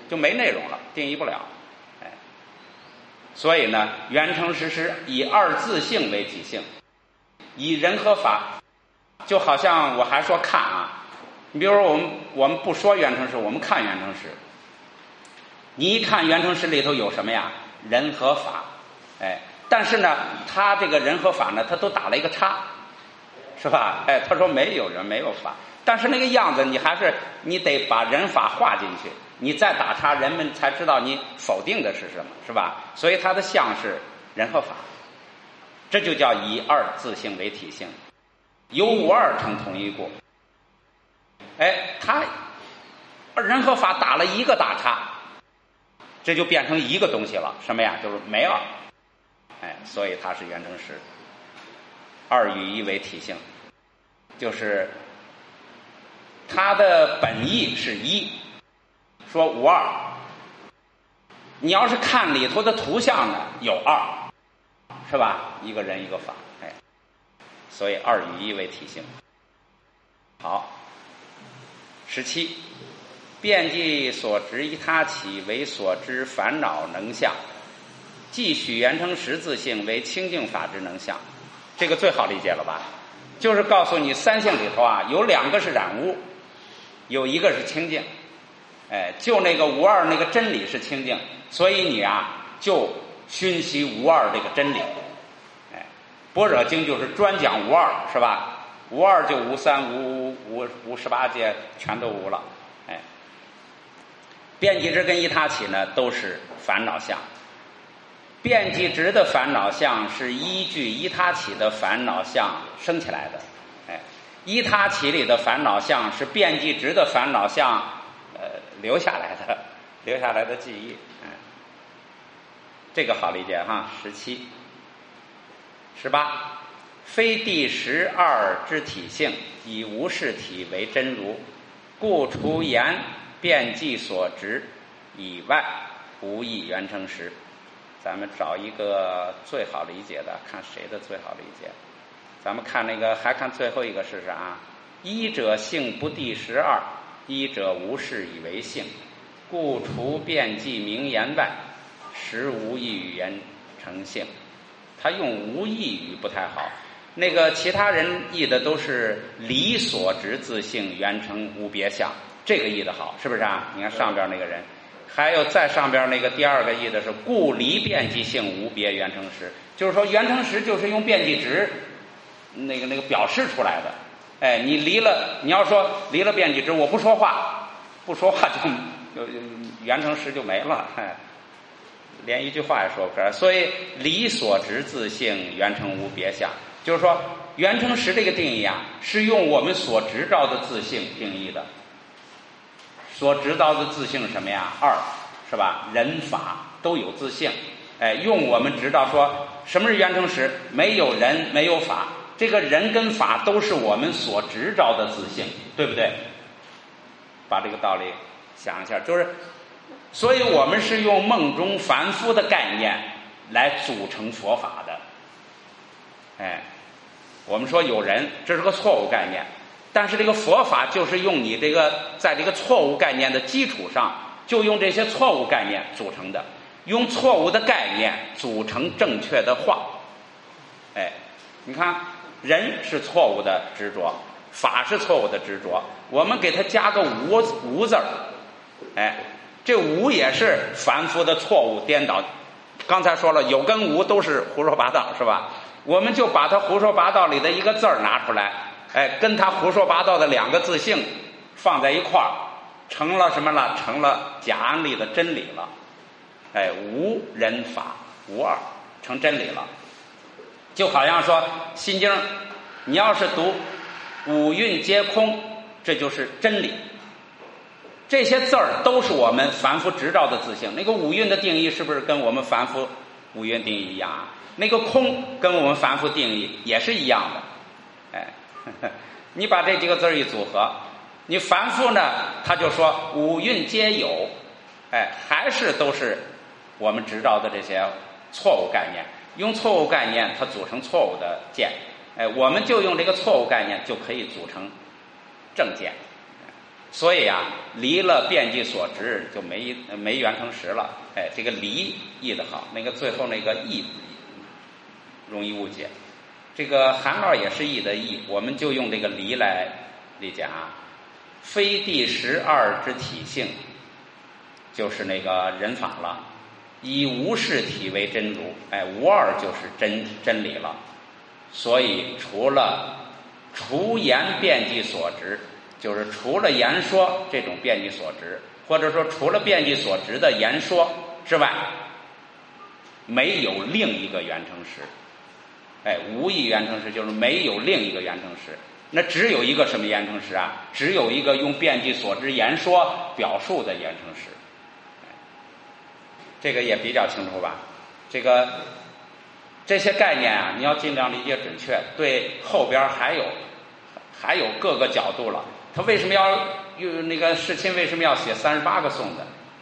Speaker 1: 就没内容了，定义不了。哎，所以呢，原诚实是以二自性为体性，以人和法，就好像我还说看啊，你比如说我们我们不说原诚实，我们看原诚实，你一看原诚实里头有什么呀？人和法，哎，但是呢，他这个人和法呢，他都打了一个叉，是吧？哎，他说没有人没有法，但是那个样子你还是你得把人法画进去，你再打叉，人们才知道你否定的是什么，是吧？所以他的相是人和法，这就叫以二自性为体性，由无二成统一故。哎，他人和法打了一个大叉，这就变成一个东西了，什么呀？就是没了。哎，所以它是原诚实，二与一为体性，就是它的本意是一，说无二。你要是看里头的图像呢，有二，是吧？一个人一个法，哎，所以二与一为体性。好，十七，遍计所执依他起为所知烦恼能相，即许原诚实自性为清净法之能相。这个最好理解了吧？就是告诉你三性里头啊，有两个是染污，有一个是清净。哎，就那个无二那个真理是清净，所以你啊就熏习无二这个真理。哎，般若经就是专讲无二，是吧？无二就无三无无无十八界全都无了。哎，遍计执跟依他起呢都是烦恼相，遍计执的烦恼相是依据依他起的烦恼相生起来的。哎，依他起里的烦恼相是遍计执的烦恼相呃留下来的留下来的记忆。哎，这个好理解哈。十七十八，非第十二之体性，以无事体为真如，故除言遍计所执以外，无异原诚实。咱们找一个最好理解的，看谁的最好理解。咱们看那个，还看最后一个试试啊。一者性不第十二，一者无事以为性，故除遍计名言外，实无异语言成性。他用无异语不太好，那个其他人译的都是离所执自性原成无别相，这个译的好，是不是啊？你看上边那个人，还有再上边那个第二个译的是故离遍计性无别原成实，就是说原成实就是用遍计执那个那个表示出来的。哎，你离了，你要说离了遍计执，我不说话，不说话就就原成实就没了，哎，连一句话也说不出来。所以离所执自性原成无别相，就是说原诚实这个定义啊，是用我们所执照的自性定义的。所执照的自性什么呀？二，是吧？人法都有自性。哎，用我们知道说什么是原诚实？没有人，没有法。这个人跟法都是我们所执照的自性，对不对？把这个道理想一下，就是所以我们是用梦中凡夫的概念来组成佛法的。哎，我们说有人，这是个错误概念，但是这个佛法就是用你这个在这个错误概念的基础上，就用这些错误概念组成的，用错误的概念组成正确的话。哎，你看人是错误的执着，法是错误的执着，我们给它加个无无字儿，哎，这无也是凡夫的错误颠倒。刚才说了，有跟无都是胡说八道，是吧？我们就把他胡说八道里的一个字儿拿出来，哎，跟他胡说八道的两个自性放在一块儿，成了什么了？成了假安立的真理了。哎，无人法无二，成真理了。就好像说心经，你要是读五蕴皆空，这就是真理。这些字儿都是我们凡夫执照的自性。那个五蕴的定义是不是跟我们凡夫五蕴定义一样啊？那个空跟我们凡夫定义也是一样的。哎，呵呵，你把这几个字一组合，你凡夫呢他就说五蕴皆有，哎，还是都是我们执照的这些错误概念，用错误概念它组成错误的见。哎，我们就用这个错误概念就可以组成正见。 所以啊，离了遍计所执就没没圆成实了。哎，这个离译得好，那个最后那个译容易误解。这个韩老也是译的译，我们就用这个离来理解啊。非第十二之体性，就是那个人法了。以无事体为真如，哎，无二就是真真理了。所以除了除言遍计所执，就是除了言说这种遍计所执，或者说除了遍计所执的言说之外，没有另一个圆成实。哎，无一圆成实就是没有另一个圆成实。那只有一个什么圆成实啊？只有一个用遍计所知言说表述的圆成实。这个也比较清楚吧？这个这些概念啊，你要尽量理解准确。对后边还有还有各个角度了。他为什么要用那个世亲为什么要写三十八个颂的？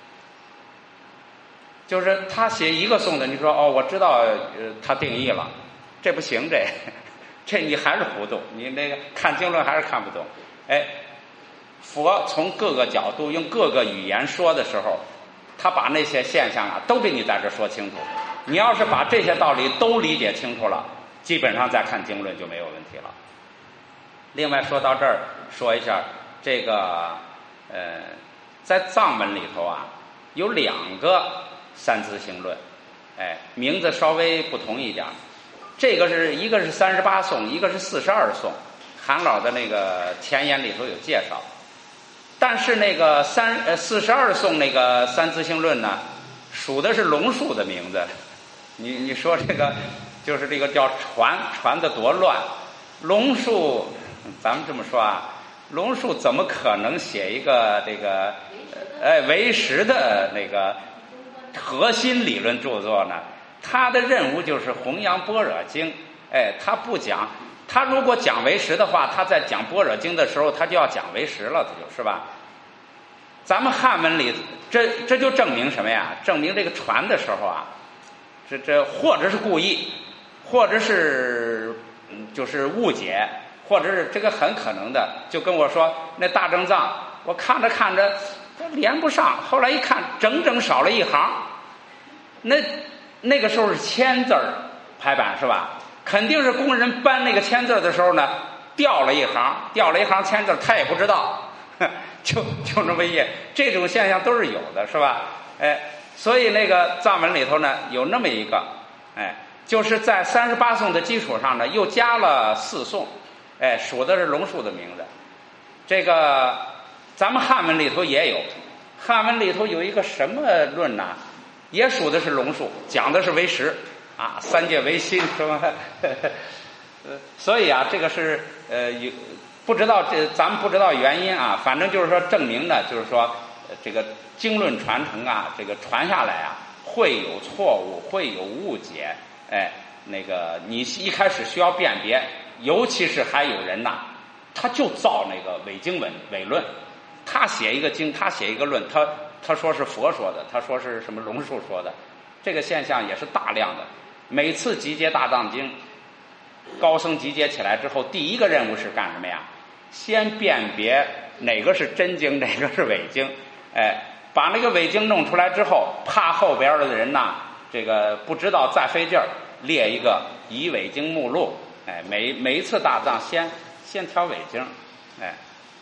Speaker 1: 就是他写一个颂的，你说哦，我知道呃他定义了，这不行，这这你还是糊涂，你那个看经论还是看不懂。哎，佛从各个角度用各个语言说的时候，他把那些现象啊都给你在这说清楚。你要是把这些道理都理解清楚了，基本上再看经论就没有问题了。另外说到这儿，说一下这个呃，在藏文里头啊有两个三自性论，哎，名字稍微不同一点。这个是一个是三十八颂，一个是四十二颂，韩老的那个前言里头有介绍。但是那个三呃四十二颂那个三自性论呢，属的是龙树的名字。你你说这个就是这个叫传传的多乱，龙树，咱们这么说啊，龙树怎么可能写一个这个哎唯识的那个核心理论著作呢？他的任务就是弘扬般若经。哎，他不讲，他如果讲唯识的话，他在讲般若经的时候，他就要讲唯识了，他就是吧？咱们汉文里，这这就证明什么呀？证明这个传的时候啊，这这或者是故意，或者是就是误解，或者是这个很可能的。就跟我说那大正藏，我看着看着连不上，后来一看整整少了一行。那那个时候是签字儿排版是吧？肯定是工人搬那个签字的时候呢，掉了一行，掉了一行签字，他也不知道，就就那么一页。这种现象都是有的，是吧？哎，所以那个藏文里头呢有那么一个，哎，就是在三十八颂的基础上呢，又加了四颂，哎，数的是龙树的名字。这个咱们汉文里头也有，汉文里头有一个什么论呢？也数的是龙树，讲的是唯识啊，三界唯心是吧？呃，所以啊，这个是呃有不知道这咱们不知道原因啊，反正就是说证明呢，就是说、呃、这个经论传承啊，这个传下来啊，会有错误，会有误解，哎，那个你一开始需要辨别，尤其是还有人呐，他就造那个伪经文伪论，他写一个经，他写一个论，他。他说是佛说的，他说是什么龙树说的，这个现象也是大量的。每次集结大藏经，高僧集结起来之后，第一个任务是干什么呀？先辨别哪个是真经，哪个是伪经。哎，把那个伪经弄出来之后，怕后边的人呐，这个不知道再费劲儿，列一个以伪经目录。哎，每每一次大藏先先挑伪经。哎，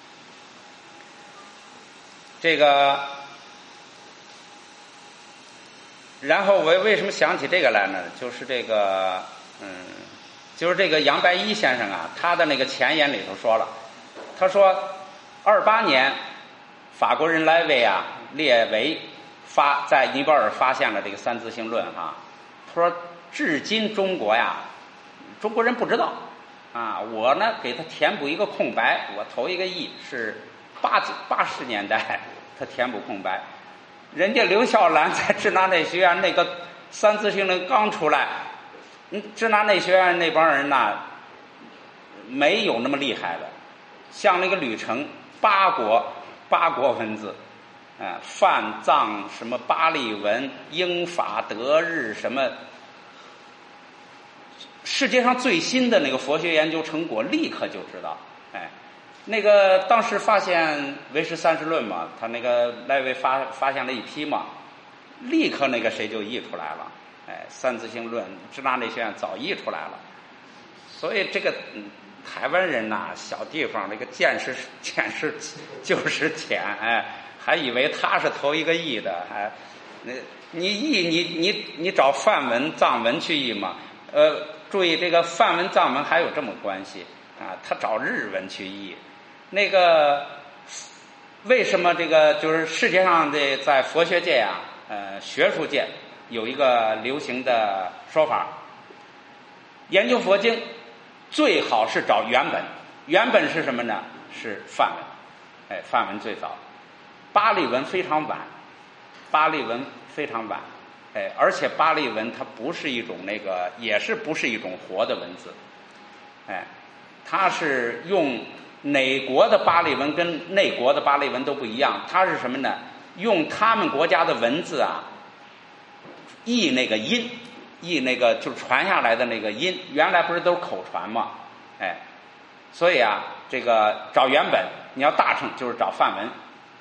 Speaker 1: 这个。然后我为什么想起这个来呢？就是这个，嗯，就是这个杨白衣先生啊，他的那个前言里头说了，他说，二八年，法国人莱维啊列维发在尼泊尔发现了这个三自性论哈、啊，他说至今中国呀，中国人不知道啊，我呢给他填补一个空白，我头一个译是八八十年代，他填补空白。人家刘孝兰在支那内学院那个三自性论刚出来，嗯，支那内学院那帮人呐，没有那么厉害的，像那个吕程八国八国文字，啊、呃，梵藏什么巴利文、英法德日什么，世界上最新的那个佛学研究成果，立刻就知道，哎， 那个当时发现唯识三十论嘛，他那个赖维发发现了一批嘛，立刻那个谁就译出来了，哎，三自性论，支那内学院早译出来了。所以这个、嗯、台湾人呐、啊，小地方那个见识见识就是浅，哎，还以为他是头一个译的，还那你译你你你找梵文藏文去译嘛？呃，注意这个梵文藏文还有这么关系啊，他找日文去译。那个为什么这个就是世界上的在佛学界啊，呃，学术界有一个流行的说法，研究佛经最好是找原本，原本是什么呢？是梵文，哎，梵文最早，巴利文非常晚，巴利文非常晚，哎，而且巴利文它不是一种那个，也是不是一种活的文字，哎，它是用。哪国的巴利文跟内国的巴利文都不一样，它是什么呢？用他们国家的文字啊，译那个音，译那个就是传下来的那个音，原来不是都是口传嘛，哎，所以啊，这个找原本，你要大乘就是找梵文，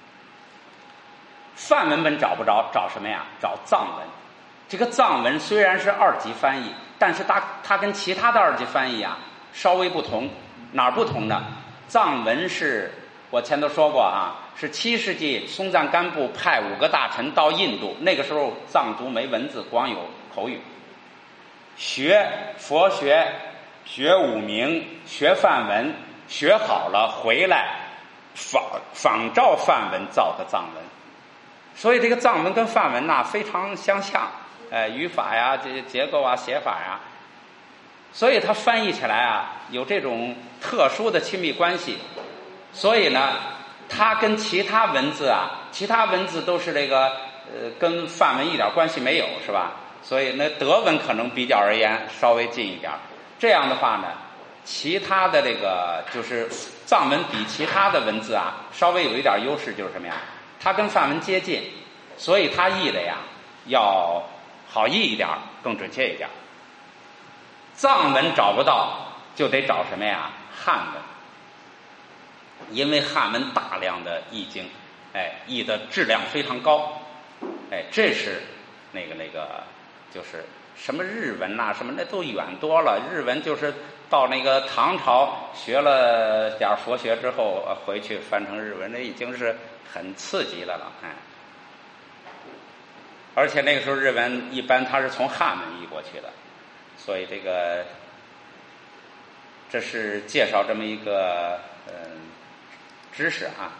Speaker 1: 梵文本找不着，找什么呀？找藏文。这个藏文虽然是二级翻译，但是它它跟其他的二级翻译啊稍微不同，哪儿不同呢？藏文是我前头说过啊，是七世纪松赞干布派五个大臣到印度，那个时候藏族没文字，光有口语，学佛学，学五明，学梵文，学好了回来仿仿照梵文造的藏文，所以这个藏文跟梵文呐、啊、非常相像，呃，语法呀、这些结构啊、写法呀。所以它翻译起来啊，有这种特殊的亲密关系。所以呢，它跟其他文字啊，其他文字都是这个呃，跟梵文一点关系没有，是吧？所以那德文可能比较而言稍微近一点。这样的话呢，其他的这个就是藏文比其他的文字啊，稍微有一点优势，就是什么呀？它跟梵文接近，所以它译的呀要好译一点，更准确一点。藏文找不到，就得找什么呀？汉文，因为汉文大量的译经，哎，译的质量非常高，哎，这是那个那个，就是什么日文呐、啊，什么那都远多了。日文就是到那个唐朝学了点佛学之后，回去翻成日文，那已经是很刺激的了，哎。而且那个时候日文一般它是从汉文译过去的。所以这个，这是介绍这么一个嗯知识啊。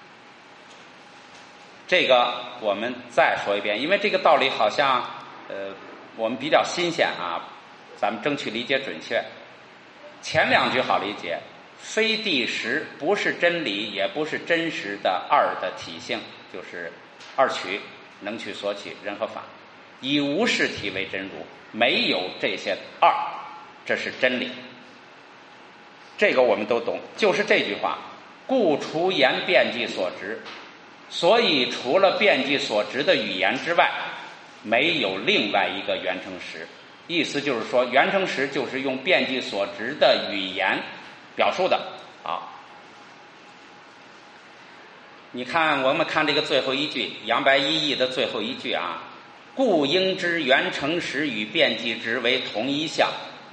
Speaker 1: 这个我们再说一遍，因为这个道理好像呃我们比较新鲜啊，咱们争取理解准确。前两句好理解，非第十不是真理，也不是真实的二的体性，就是二取，能取所取，人和法，以无事体为真如。没有这些二，这是真理。这个我们都懂，就是这句话，故除言辩计所执，所以除了辩计所执的语言之外，没有另外一个圆成实。意思就是说，圆成实就是用辩计所执的语言表述的啊。你看，我们看这个最后一句，杨白一译的最后一句啊。故应知圆成实与辩计执为同一项，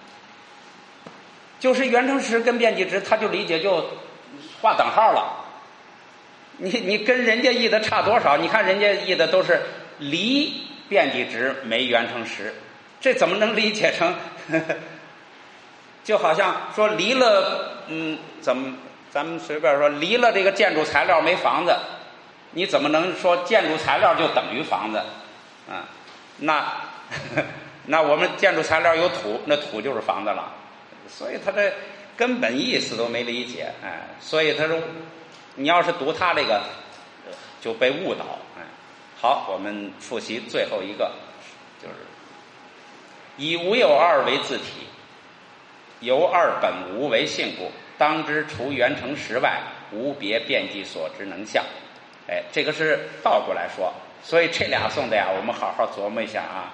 Speaker 1: 就是圆成实跟辩计执，他就理解就画等号了。你你跟人家译的差多少？你看人家译的都是离辩计执没圆成实，这怎么能理解成？呵呵就好像说离了，嗯，怎么咱们随便说离了这个建筑材料没房子，你怎么能说建筑材料就等于房子？啊，那那我们建筑材料有土，那土就是房子了，所以他这根本意思都没理解，哎，所以他说，你要是读他这个就被误导，哎，好，我们复习最后一个，就是以无有二为自体，由二本无为性故，当知除圆成实外，无别辩计所知能相。哎，这个是倒过来说。所以这俩颂的呀，我们好好琢磨一下啊。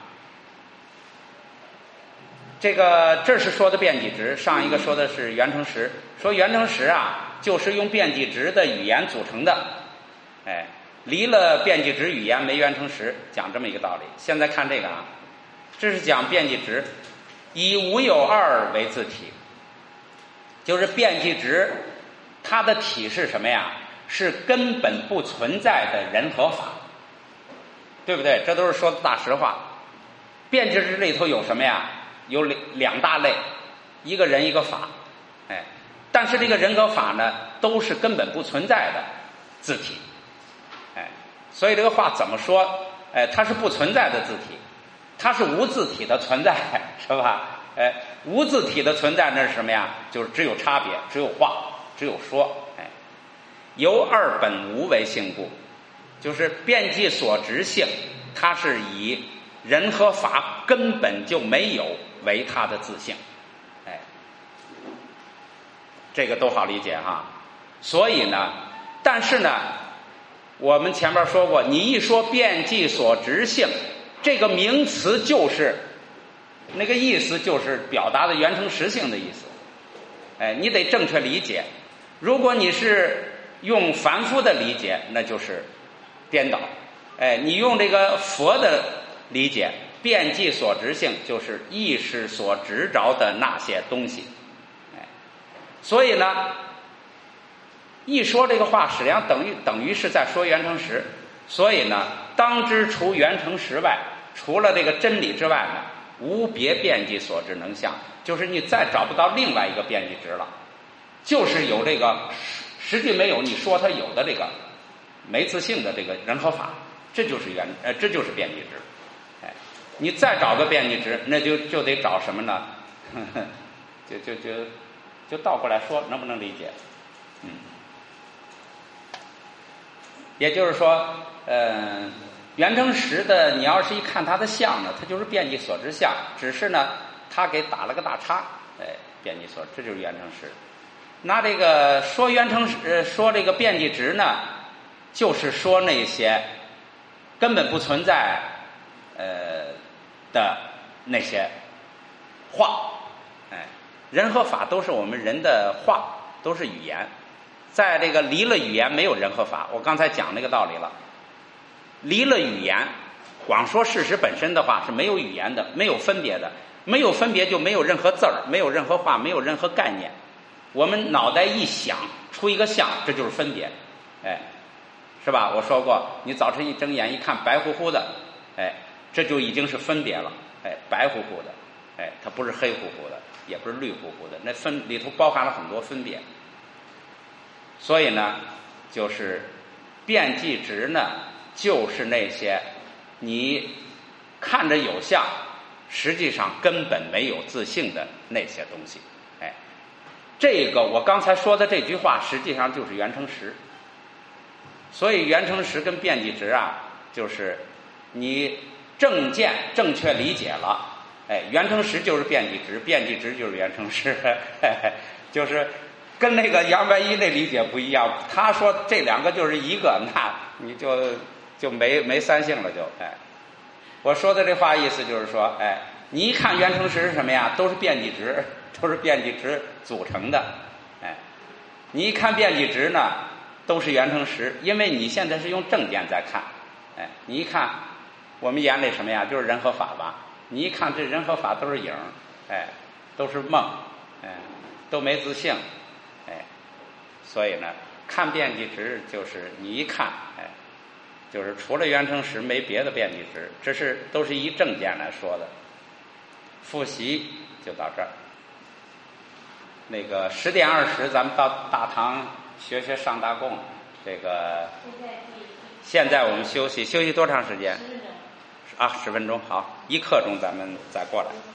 Speaker 1: 这个这是说的辩计执，上一个说的是圆成实。说圆成实啊， 就是用变记值的语言组成的，哎，离了变记值语言没原成实，讲这么一个道理。现在看这个啊，这是讲变记值，以无有二为字体，就是变记值它的体是什么呀？是根本不存在的人和法，对不对？这都是说的大实话。变记值里头有什么呀？有两大类，一个人一个法，哎，但是这个人和法呢，都是根本不存在的字体，哎，所以这个话怎么说？哎，它是不存在的字体，它是无字体的存在，是吧？哎，无字体的存在那是什么呀？就是只有差别，只有话，只有说，哎，由二本无为性故，就是变记所执性，它是以人和法根本就没有为它的自性，哎，这个都好理解哈。所以呢，但是呢，我们前面说过，你一说变记所执性，这个名词就是那个意思，就是表达的原成实性的意思，哎，你得正确理解。如果你是用凡夫的理解，那就是颠倒，哎，你用这个佛的理解，变记所执性就是意识所执着的那些东西，哎，所以呢，一说这个话，实际上等于等于是在说原成实。所以呢，当知除原成实外，除了这个真理之外呢，无别变记所执能相，就是你再找不到另外一个变记值了，就是有这个实际没有你说它有的这个没自性的这个人和法，这就是原呃这就是变记值。哎，你再找个变记值，那就就得找什么呢？呵呵就就就就倒过来说，能不能理解？嗯，也就是说，呃，原成实的，你要是一看它的相呢，它就是变记所知相，只是呢，它给打了个大叉，哎，变记所，这就是原成实。那这个说原成实，说这个变记值呢，就是说那些根本不存在呃的那些话，哎，人和法都是我们人的话，都是语言。在这个离了语言没有人和法，我刚才讲那个道理了。离了语言，光说事实本身的话是没有语言的，没有分别的，没有分别就没有任何字儿，没有任何话，没有任何概念。我们脑袋一想出一个相，这就是分别，哎，是吧？我说过，你早晨一睁眼一看白乎乎的，哎，这就已经是分别了，哎，白乎乎的，哎，它不是黑乎乎的，也不是绿乎乎的，那分里头包含了很多分别。所以呢，就是变记值呢，就是那些你看着有相，实际上根本没有自性的那些东西。哎，这个我刚才说的这句话，实际上就是原成实。所以原成实跟变记值啊，就是你正见正确理解了，哎，原成实就是变记值，变记值就是原成实，就是跟那个杨白一那理解不一样。他说这两个就是一个，那你就就没没三性了，就哎。我说的这话意思就是说，哎，你一看原成实是什么呀？都是变记值，都是变记值组成的，哎，你一看变记值呢，都是原成实，因为你现在是用正见在看，哎，你一看我们眼里什么呀？就是人和法吧。你一看这人和法都是影，哎，都是梦，哎，都没自性，哎，所以呢，看变记值就是你一看，哎，就是除了原成实没别的变记值，这是都是以正见来说的。复习就到这儿。那个十点二十，咱们到大堂学学上大供。这个现在我们休息，休息多长时间？十分钟啊，十分钟，好，一刻钟咱们再过来。